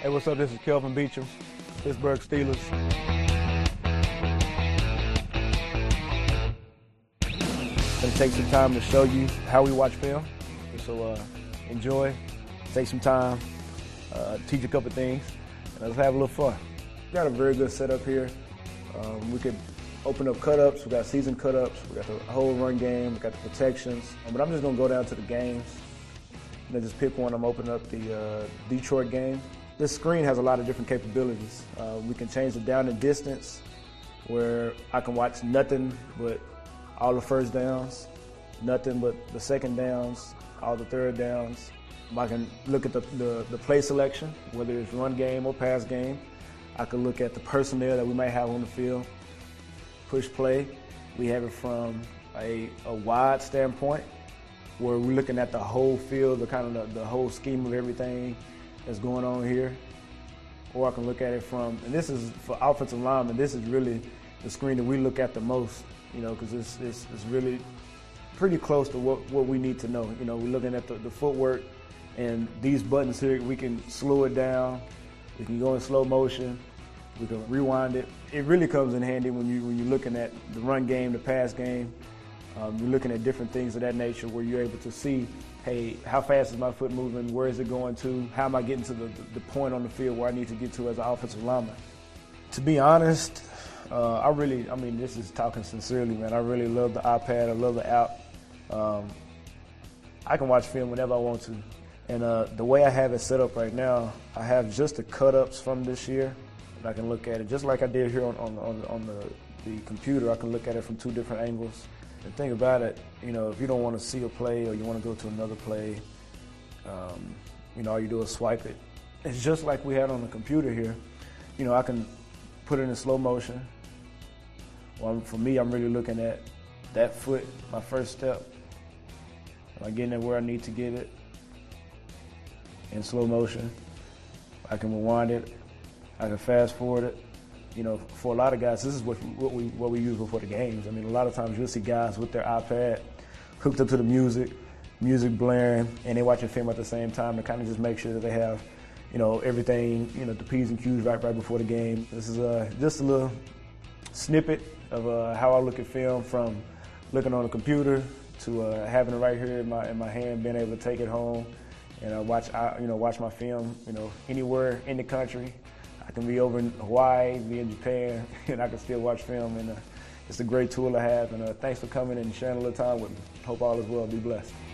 Hey, what's up? This is Kelvin Beachum, Pittsburgh Steelers. Gonna take some time to show you how we watch film. So enjoy, take some time, teach a couple things, and let's have a little fun. Got a very good setup here. We could open up cut-ups. We got season cut-ups. We got the whole run game. We got the protections. But I'm just gonna go down to the games. And just pick one. I'm opening up the Detroit game. This screen has a lot of different capabilities. We can change the down and distance, where I can watch nothing but all the first downs, nothing but the second downs, all the third downs. I can look at the play selection, whether it's run game or pass game. I can look at the personnel that we might have on the field. Push play, we have it from a wide standpoint, where we're looking at the whole field, the whole scheme of everything that's going on here. Or I can look at it from, and this is for offensive linemen, this is really the screen that we look at the most, because it's really pretty close to what we need to know. We're looking at the footwork, and these buttons here, we can slow it down, we can go in slow motion, we can rewind it. It really comes in handy when you're looking at the run game, the pass game. You're looking at different things of that nature, where you're able to see, hey, how fast is my foot moving? Where is it going to? How am I getting to the point on the field where I need to get to as an offensive lineman? To be honest, this is talking sincerely, man. I really love the iPad. I love the app. I can watch film whenever I want to. And the way I have it set up right now, I have just the cut-ups from this year. And I can look at it just like I did here on the computer. I can look at it from two different angles. The thing about it, if you don't want to see a play or you want to go to another play, all you do is swipe it. It's just like we had on the computer here. I can put it in slow motion. Well, for me, I'm really looking at that foot, my first step. Am I getting it where I need to get it? In slow motion. I can rewind it. I can fast forward it. For a lot of guys, this is what we use before the games. A lot of times you'll see guys with their iPad hooked up to the music blaring, and they're watching film at the same time to kind of just make sure that they have, everything, the P's and Q's right before the game. This is just a little snippet of how I look at film, from looking on the computer to having it right here in my hand, being able to take it home and watch my film, anywhere in the country. I can be over in Hawaii, be in Japan, and I can still watch film. And it's a great tool to have. And thanks for coming and sharing a little time with me. Hope all is well. Be blessed.